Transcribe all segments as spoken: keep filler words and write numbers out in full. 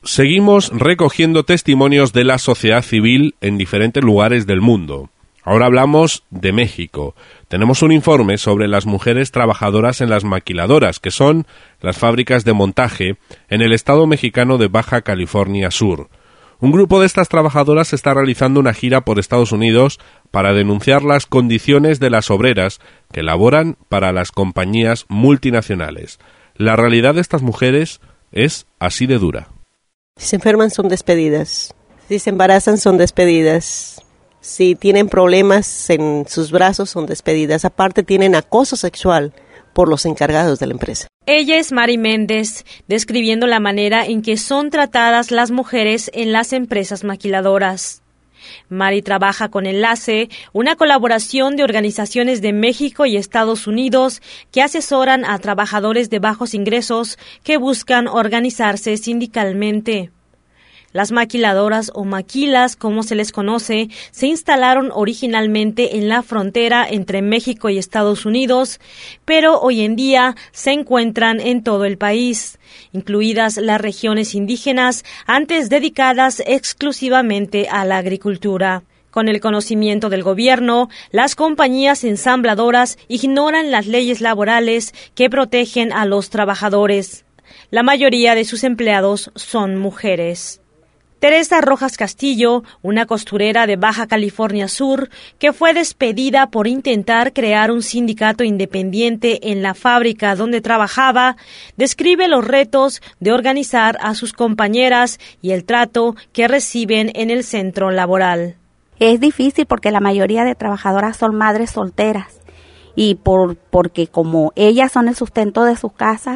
Seguimos recogiendo testimonios de la sociedad civil en diferentes lugares del mundo. Ahora hablamos de México. Tenemos un informe sobre las mujeres trabajadoras en las maquiladoras, que son las fábricas de montaje en el estado mexicano de Baja California Sur. Un grupo de estas trabajadoras está realizando una gira por Estados Unidos para denunciar las condiciones de las obreras que laboran para las compañías multinacionales. La realidad de estas mujeres es así de dura. Si se enferman son despedidas, si se embarazan son despedidas, si tienen problemas en sus brazos son despedidas, aparte tienen acoso sexual por los encargados de la empresa. Ella es Mari Méndez, describiendo la manera en que son tratadas las mujeres en las empresas maquiladoras. Mari trabaja con Enlace, una colaboración de organizaciones de México y Estados Unidos que asesoran a trabajadores de bajos ingresos que buscan organizarse sindicalmente. Las maquiladoras o maquilas, como se les conoce, se instalaron originalmente en la frontera entre México y Estados Unidos, pero hoy en día se encuentran en todo el país, incluidas las regiones indígenas, antes dedicadas exclusivamente a la agricultura. Con el conocimiento del gobierno, las compañías ensambladoras ignoran las leyes laborales que protegen a los trabajadores. La mayoría de sus empleados son mujeres. Teresa Rojas Castillo, una costurera de Baja California Sur, que fue despedida por intentar crear un sindicato independiente en la fábrica donde trabajaba, describe los retos de organizar a sus compañeras y el trato que reciben en el centro laboral. Es difícil porque la mayoría de trabajadoras son madres solteras y por porque como ellas son el sustento de sus casas,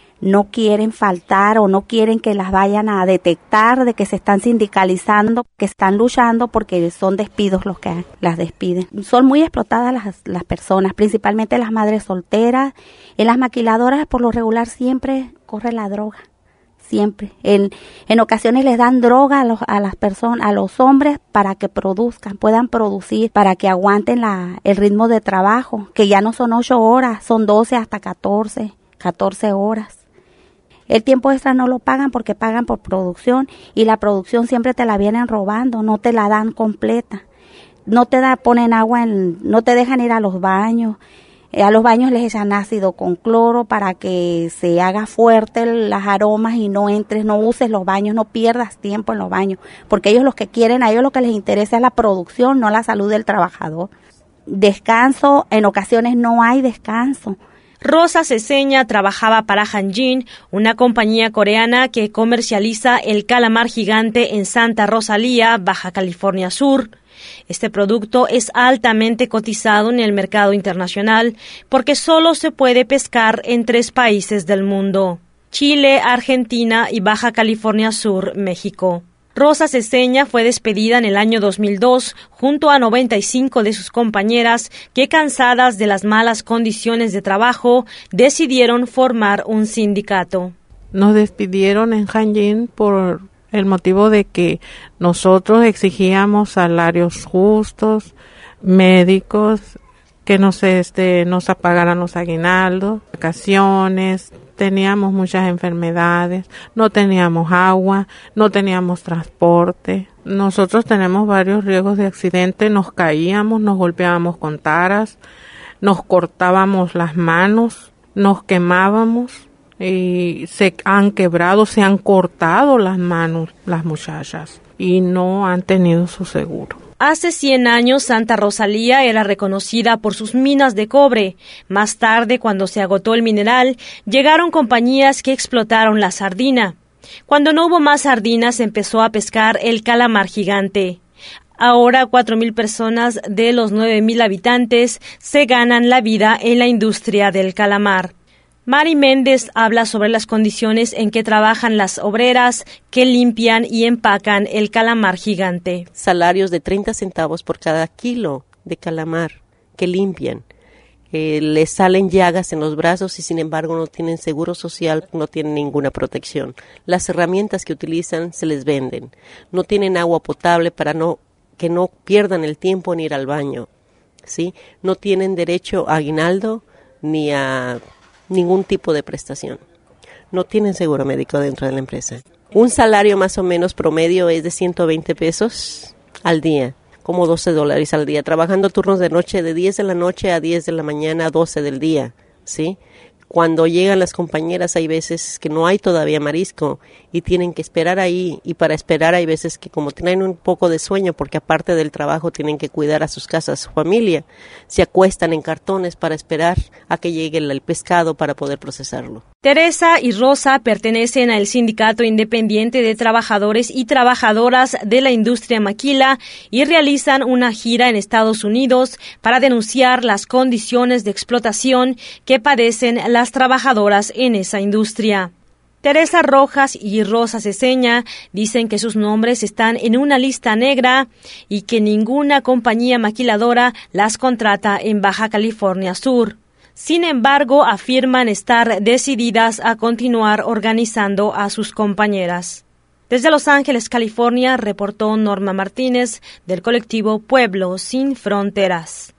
no quieren faltar o no quieren que las vayan a detectar de que se están sindicalizando, que están luchando porque son despidos los que las despiden. Son muy explotadas las, las personas, principalmente las madres solteras. En las maquiladoras por lo regular siempre corre la droga, siempre. En, en ocasiones les dan droga a, los, a las personas, a los hombres para que produzcan, puedan producir, para que aguanten la, el ritmo de trabajo, que ya no son ocho horas, son doce hasta catorce, catorce horas. El tiempo extra no lo pagan porque pagan por producción y la producción siempre te la vienen robando, no te la dan completa. No te da, ponen agua, en, no te dejan ir a los baños. Eh, a los baños les echan ácido con cloro para que se haga fuerte las aromas y no entres, no uses los baños, no pierdas tiempo en los baños. Porque ellos lo que quieren, a ellos lo que les interesa es la producción, no la salud del trabajador. Descanso, en ocasiones no hay descanso. Rosa Ceseña trabajaba para Hanjin, una compañía coreana que comercializa el calamar gigante en Santa Rosalía, Baja California Sur. Este producto es altamente cotizado en el mercado internacional porque solo se puede pescar en tres países del mundo: Chile, Argentina y Baja California Sur, México. Rosa Ceseña fue despedida en el año dos mil dos junto a noventa y cinco de sus compañeras que, cansadas de las malas condiciones de trabajo, decidieron formar un sindicato. Nos despidieron en Hanjin por el motivo de que nosotros exigíamos salarios justos, médicos, que nos, este, nos apagaran los aguinaldos, vacaciones. Teníamos muchas enfermedades, no teníamos agua, no teníamos transporte. Nosotros tenemos varios riesgos de accidente, nos caíamos, nos golpeábamos con taras, nos cortábamos las manos, nos quemábamos y se han quebrado, se han cortado las manos las muchachas y no han tenido su seguro. Hace cien años Santa Rosalía era reconocida por sus minas de cobre. Más tarde, cuando se agotó el mineral, llegaron compañías que explotaron la sardina. Cuando no hubo más sardinas, empezó a pescar el calamar gigante. Ahora, cuatro mil personas de los nueve mil habitantes se ganan la vida en la industria del calamar. Mari Méndez habla sobre las condiciones en que trabajan las obreras que limpian y empacan el calamar gigante. Salarios de treinta centavos por cada kilo de calamar que limpian. Eh, les salen llagas en los brazos y sin embargo no tienen seguro social, no tienen ninguna protección. Las herramientas que utilizan se les venden. No tienen agua potable para no que no pierdan el tiempo en ir al baño, ¿sí? No tienen derecho a aguinaldo ni a ningún tipo de prestación. No tienen seguro médico dentro de la empresa. Un salario más o menos promedio es de ciento veinte pesos al día, como doce dólares al día, trabajando turnos de noche de diez de la noche a diez de la mañana a doce del día, ¿sí? Cuando llegan las compañeras hay veces que no hay todavía marisco y tienen que esperar ahí, y para esperar hay veces que como tienen un poco de sueño porque aparte del trabajo tienen que cuidar a sus casas, a su familia, se acuestan en cartones para esperar a que llegue el, el pescado para poder procesarlo. Teresa y Rosa pertenecen al Sindicato Independiente de Trabajadores y Trabajadoras de la Industria Maquila y realizan una gira en Estados Unidos para denunciar las condiciones de explotación que padecen las trabajadoras en esa industria. Teresa Rojas y Rosa Ceseña dicen que sus nombres están en una lista negra y que ninguna compañía maquiladora las contrata en Baja California Sur. Sin embargo, afirman estar decididas a continuar organizando a sus compañeras. Desde Los Ángeles, California, reportó Norma Martínez del colectivo Pueblo Sin Fronteras.